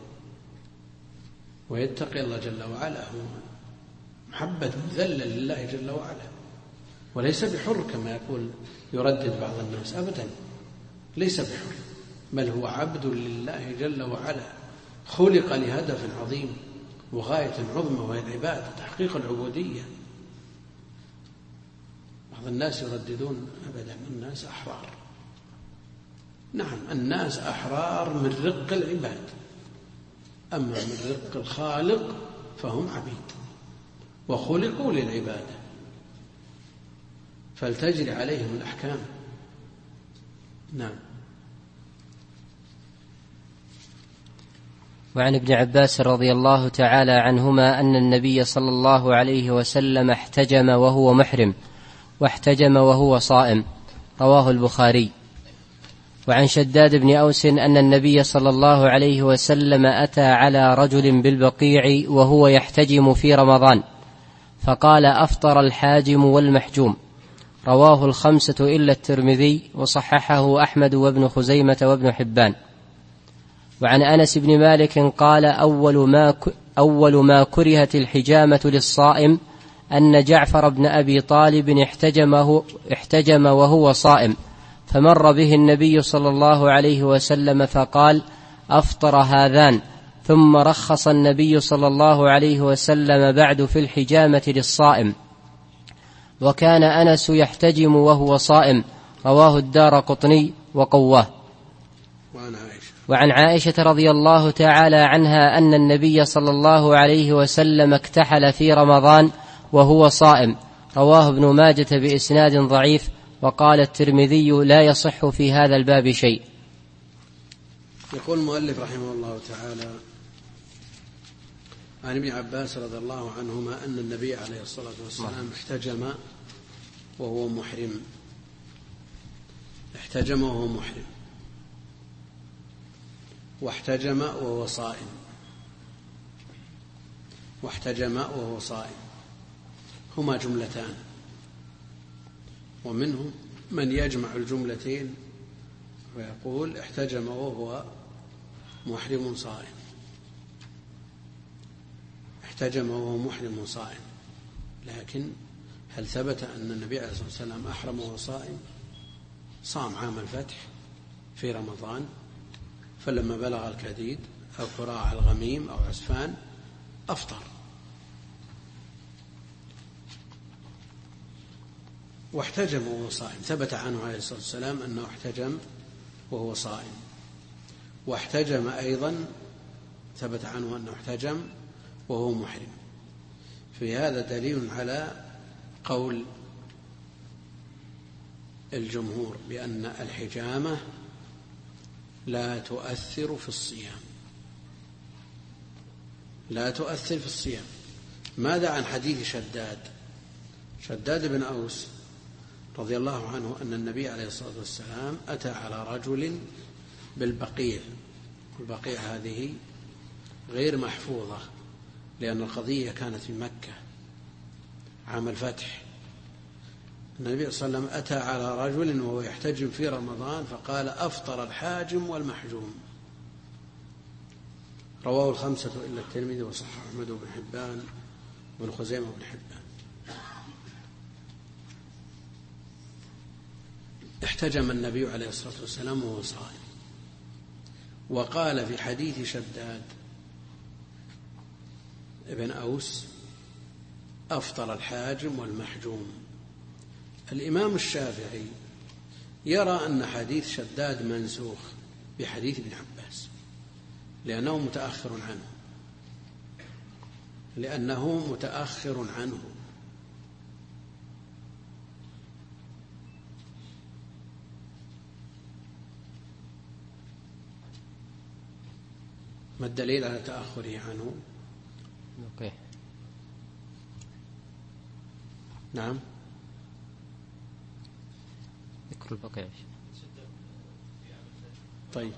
ويتقي الله جل وعلا. هو محبة مذلل لله جل وعلا، وليس بحر كما يقول يردد بعض الناس، أبدا ليس بحر، بل هو عبد لله جل وعلا، خلق لهدف عظيم وغاية عظمى وهي العبادة، تحقيق العبودية. بعض الناس يرددون أبدا الناس أحرار. نعم الناس أحرار من رق العباد، أما من رق الخالق فهم عبيد وخلقوا للعبادة، فلتجري عليهم الأحكام. نعم. وعن ابن عباس رضي الله تعالى عنهما أن النبي صلى الله عليه وسلم احتجم وهو محرم واحتجم وهو صائم، رواه البخاري. وعن شداد بن أوس أن النبي صلى الله عليه وسلم أتى على رجل بالبقيع وهو يحتجم في رمضان، فقال: أفطر الحاجم والمحجوم، رواه الخمسة إلا الترمذي، وصححه أحمد وابن خزيمة وابن حبان. وعن أنس بن مالك قال: أول ما كرهت الحجامة للصائم أن جعفر بن أبي طالب احتجم وهو صائم، فمر به النبي صلى الله عليه وسلم فقال: أفطر هذان، ثم رخص النبي صلى الله عليه وسلم بعد في الحجامة للصائم. وكان أنس يحتجم وهو صائم، رواه الدارقطني وقواه. وعن عائشة رضي الله تعالى عنها أن النبي صلى الله عليه وسلم اكتحل في رمضان وهو صائم، رواه ابن ماجة بإسناد ضعيف، وقال الترمذي: لا يصح في هذا الباب شيء. يقول المؤلف رحمه الله تعالى: عن ابن عباس رضي الله عنهما أن النبي عليه الصلاة والسلام احتجم وهو محرم، احتجم وهو محرم، واحتجم وهو صائم، واحتجم وهو صائم، هما جملتان، ومنهم من يجمع الجملتين ويقول احتجم وهو محرم صائم، احتجم وهو محرم صائم. لكن هل ثبت أن النبي عليه الصلاة والسلام أحرم وهو صائم؟ صام عام الفتح في رمضان، فلما بلغ الكديد أو قراع الغميم أو عسفان أفطر، واحتجم وهو صائم، ثبت عنه عليه الصلاة والسلام أنه احتجم وهو صائم، واحتجم أيضا ثبت عنه أنه احتجم وهو محرم. في هذا دليل على قول الجمهور بأن الحجامة لا تؤثر في الصيام، لا تؤثر في الصيام. ماذا عن حديث شداد بن أوس رضي الله عنه أن النبي عليه الصلاة والسلام أتى على رجل بالبقيع، البقيع هذه غير محفوظة لأن القضية كانت في مكة عام الفتح. النبي صلى الله عليه وسلم أتى على رجل وهو يحتجم في رمضان فقال أفطر الحاجم والمحجوم. رواه الخمسة إلا الترمذي وصححه أحمد بن حبان وابن خزيمة بن حبان. احتجم النبي عليه الصلاة والسلام وهو صائم. وقال في حديث شداد ابن أوس أفطر الحاجم والمحجوم. الإمام الشافعي يرى أن حديث شداد منسوخ بحديث ابن عباس لأنه متأخر عنه. ما الدليل على تأخره عنه؟ أوكي. نعم، ذكر البقيع. طيب،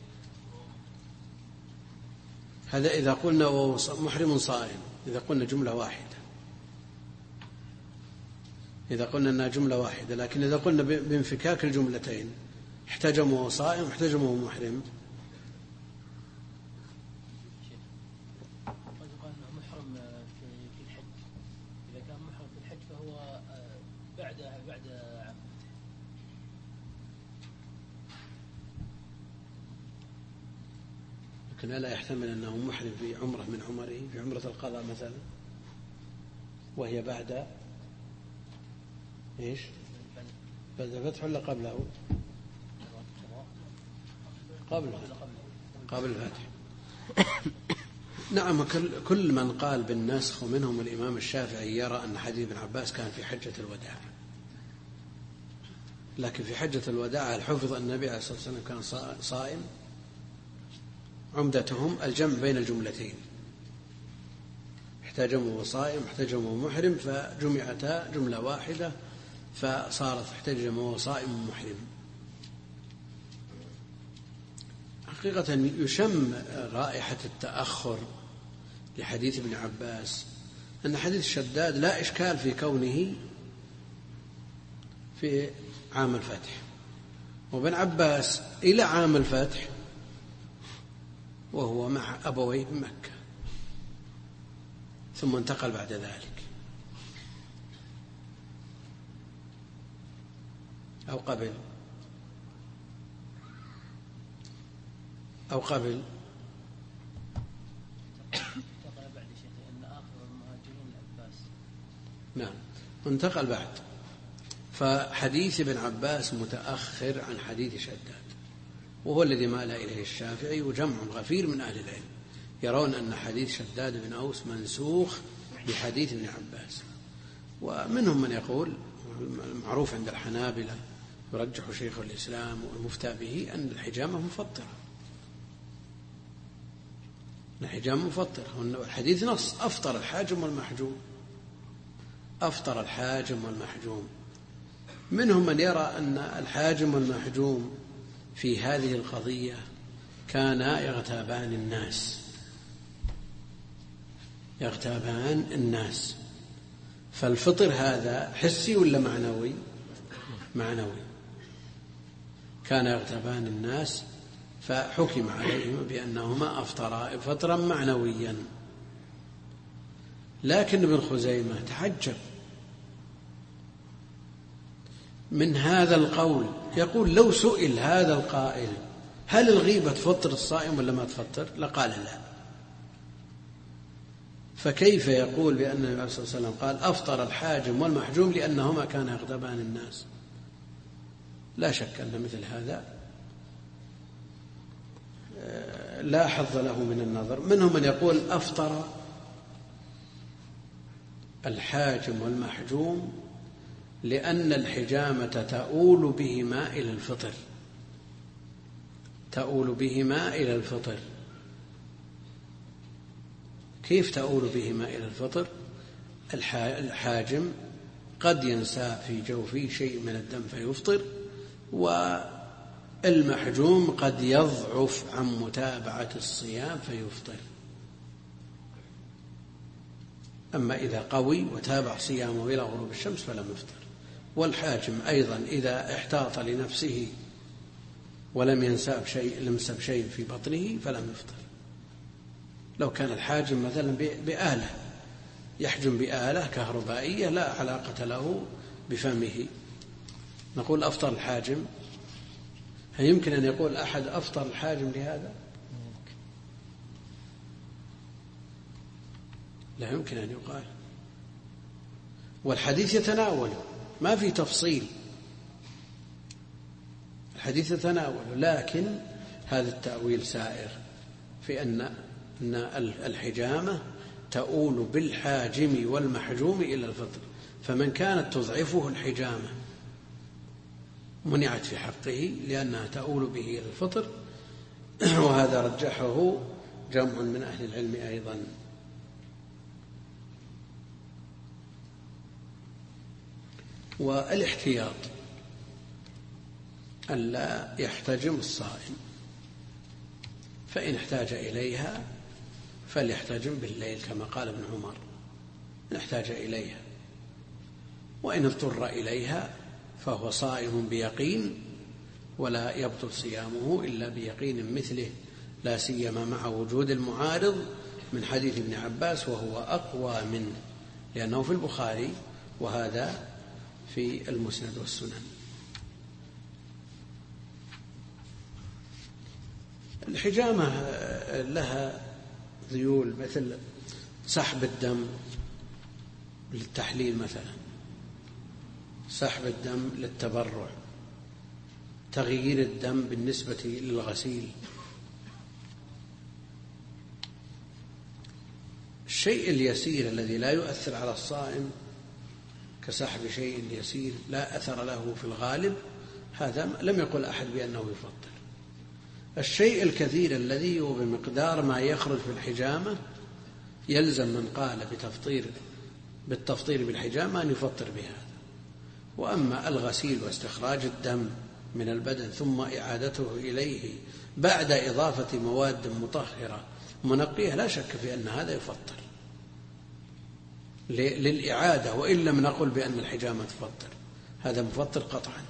هذا إذا قلنا محرم صائم، إذا قلنا جملة واحدة، إذا قلنا أنها جملة واحدة. لكن إذا قلنا بانفكاك الجملتين احتجم وهو صائم احتجم وهو محرم، لكن لا يحتمل أنه محرم في عمرة من عمره، في عمرة القضاء مثلا، وهي بعد إيش؟ بعد الفتح ولا قبله؟ قبل الفتح. نعم، كل من قال بالنسخ ومنهم الإمام الشافعي يرى أن حديث ابن عباس كان في حجة الوداع. لكن في حجة الوداع الحفظ أن النبي عليه الصلاة والسلام كان صائم، عمدتهم الجمع بين الجملتين، احتجم وهو صائم احتجم وهو محرم، فجمعتا جملة واحدة فصارت احتجم وهو صائم محرم. حقيقة يشم رائحة التأخر لحديث ابن عباس، أن حديث شداد لا إشكال في كونه في عام الفتح، وابن عباس إلى عام الفتح وهو مع أبويه بمكة، ثم انتقل بعد ذلك أو قبل انتقل بعد شيء، لأن آخر المهاجرين العباس. نعم، انتقل بعد. فحديث ابن عباس متأخر عن حديث شداد، وهو الذي مال إليه الشافعي وجمع غفير من أهل العلم يرون أن حديث شداد بن أوس منسوخ بحديث ابن عباس. ومنهم من يقول، المعروف عند الحنابلة يرجح شيخ الإسلام والمفتى به، أن الحجامة مفطرة، الحجامة مفطرة، والحديث نص أفطر الحاجم والمحجوم، أفطر الحاجم والمحجوم. منهم من يرى أن الحاجم والمحجوم في هذه القضية كانا يغتابان الناس، فالفطر هذا حسي ولا معنوي؟ معنوي. كان يغتابان الناس فحكم عليهم بأنهما أفطرا فطرا معنويا. لكن ابن خزيمة تحجب من هذا القول، يقول لو سئل هذا القائل هل الغيبة تفطر الصائم ولا ما تفطر، لقال لا. فكيف يقول بأن النبي صلى الله عليه وسلم قال أفطر الحاجم والمحجوم لأنهما كانا يغتابان الناس؟ لا شك أن مثل هذا لا حظ له من النظر. منهم من يقول أفطر الحاجم والمحجوم لأن الحجامة تؤول بهما إلى الفطر، تؤول بهما إلى الفطر. كيف تؤول بهما إلى الفطر؟ الحاجم قد ينسى في جوفه شيء من الدم فيفطر، والمحجوم قد يضعف عن متابعة الصيام فيفطر. أما إذا قوي وتابع صيامه إلى غروب الشمس فلم يفطر. والحاجم أيضا إذا احتاط لنفسه ولم ينسى بشيء في بطنه فلم يفطر. لو كان الحاجم مثلا بآلة يحجم بآلة كهربائية لا علاقة له بفمه، نقول أفطر الحاجم؟ هل يمكن أن يقول أحد أفطر الحاجم لهذا؟ لا يمكن أن يقال. والحديث يتناول، ما في تفصيل، الحديث يتناول، لكن هذا التأويل سائر في أن الحجامة تؤول بالحاجم والمحجوم إلى الفطر، فمن كانت تضعفه الحجامة منعت في حقه لأنها تؤول به إلى الفطر، وهذا رجحه جمع من أهل العلم أيضا. والاحتياط ألا يحتجم الصائم، فإن احتاج إليها فليحتجم بالليل كما قال ابن عمر، إن احتاج إليها، وإن اضطر إليها فهو صائم بيقين ولا يبطل صيامه إلا بيقين مثله، لا سيما مع وجود المعارض من حديث ابن عباس وهو أقوى منه لأنه في البخاري وهذا في المسند والسنن. الحجامة لها ذيول مثل سحب الدم للتحليل مثلا، سحب الدم للتبرع، تغيير الدم بالنسبة للغسيل. الشيء اليسير الذي لا يؤثر على الصائم كسحب شيء يسير لا أثر له في الغالب، هذا لم يقل أحد بأنه يفطر. الشيء الكثير الذي هو بمقدار ما يخرج في الحجامة يلزم من قال بالتفطير بالحجامة أن يفطر بهذا. وأما الغسيل واستخراج الدم من البدن ثم إعادته إليه بعد إضافة مواد مطهرة منقية لا شك في أن هذا يفطر للإعادة، وإن لم نقل بأن الحجامة تفطر، هذا مفطر قطعا.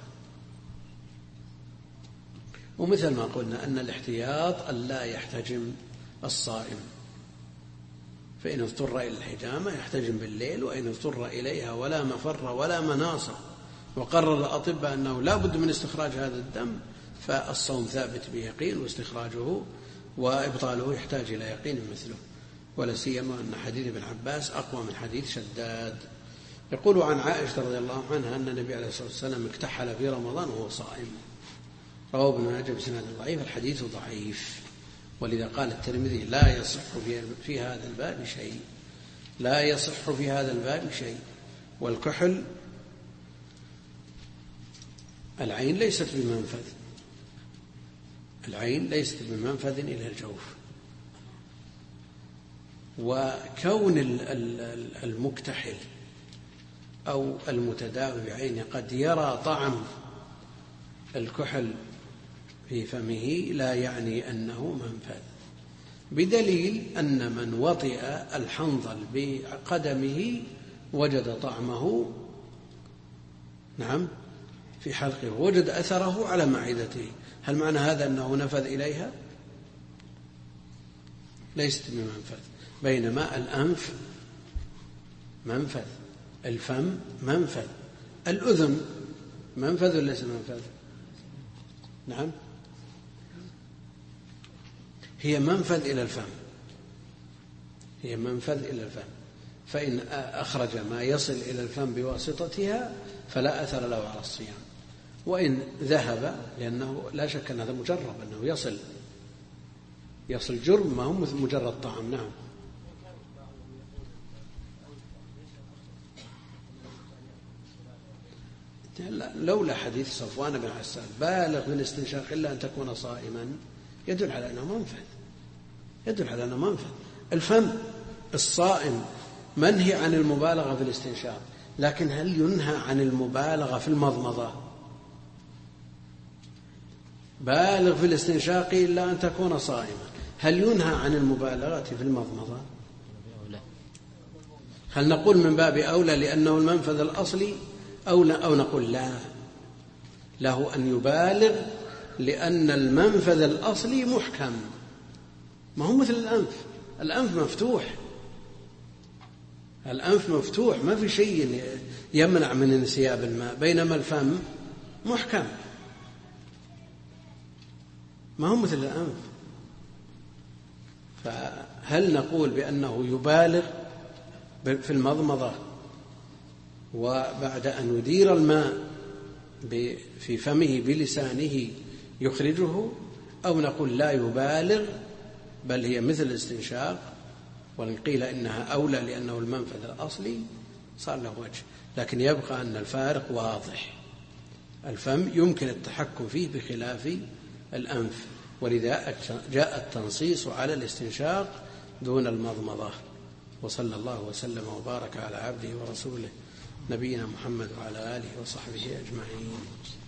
ومثل ما قلنا أن الاحتياط ألا يحتجم الصائم، فإن اضطر إلى الحجامة يحتجم بالليل، وإن اضطر إليها ولا مفر ولا مناص وقرر الأطباء أنه لا بد من استخراج هذا الدم فالصوم ثابت بيقين، واستخراجه وإبطاله يحتاج إلى يقين مثله، ولا سيما أن حديث ابن عباس أقوى من حديث شداد. يقول عن عائشة رضي الله عنها أن النبي عليه الصلاة والسلام اكتحل في رمضان وهو صائم، رواه ابن ماجه بسند ضعيف، الحديث ضعيف. ولذا قال الترمذي لا يصح في هذا الباب شيء، لا يصح في هذا الباب شيء. والكحل العين ليست بمنفذ، العين ليست بمنفذ إلى الجوف، وكون المكتحل أو المتداوي بعينه قد يرى طعم الكحل في فمه لا يعني أنه منفذ، بدليل أن من وطئ الحنظل بقدمه وجد طعمه نعم في حلقه، وجد أثره على معدته، هل معنى هذا أنه نفذ إليها؟ ليست بمنفذ. بينما الأنف منفذ، الفم منفذ، الأذن منفذ ولا ليس منفذ؟ نعم هي منفذ إلى الفم، هي منفذ إلى الفم، فإن أخرج ما يصل إلى الفم بواسطتها فلا أثر له على الصيام، وإن ذهب لأنه لا شك أن هذا مجرب أنه يصل جرم، ما هو مجرد طعام. نعم. لولا حديث صفوان بن عسال بالغ بالاستنشاق إلا أن تكون صائما يدل على أنه منفذ. الفم الصائم منهي عن المبالغة في الاستنشاق، لكن هل ينهى عن المبالغة في المضمضة؟ بالغ في الاستنشاق إلا أن تكون صائما، هل ينهى عن المبالغة في المضمضة؟ هل نقول من باب أولى لأنه المنفذ الأصلي أو نقول لا، له أن يبالغ لأن المنفذ الأصلي محكم، ما هو مثل الأنف مفتوح ما في شيء يمنع من انسياب الماء، بينما الفم محكم ما هو مثل الأنف. فهل نقول بأنه يبالغ في المضمضة وبعد أن يدير الماء في فمه بلسانه يخرجه، أو نقول لا يبالغ بل هي مثل الاستنشاق، وإن قيل إنها أولى لأنه المنفذ الأصلي صار له وجه، لكن يبقى أن الفارق واضح. الفم يمكن التحكم فيه بخلاف الأنف، ولذا جاء التنصيص على الاستنشاق دون المضمضة. وصلى الله وسلم وبارك على عبده ورسوله نبينا محمد وعلى آله وصحبه أجمعين.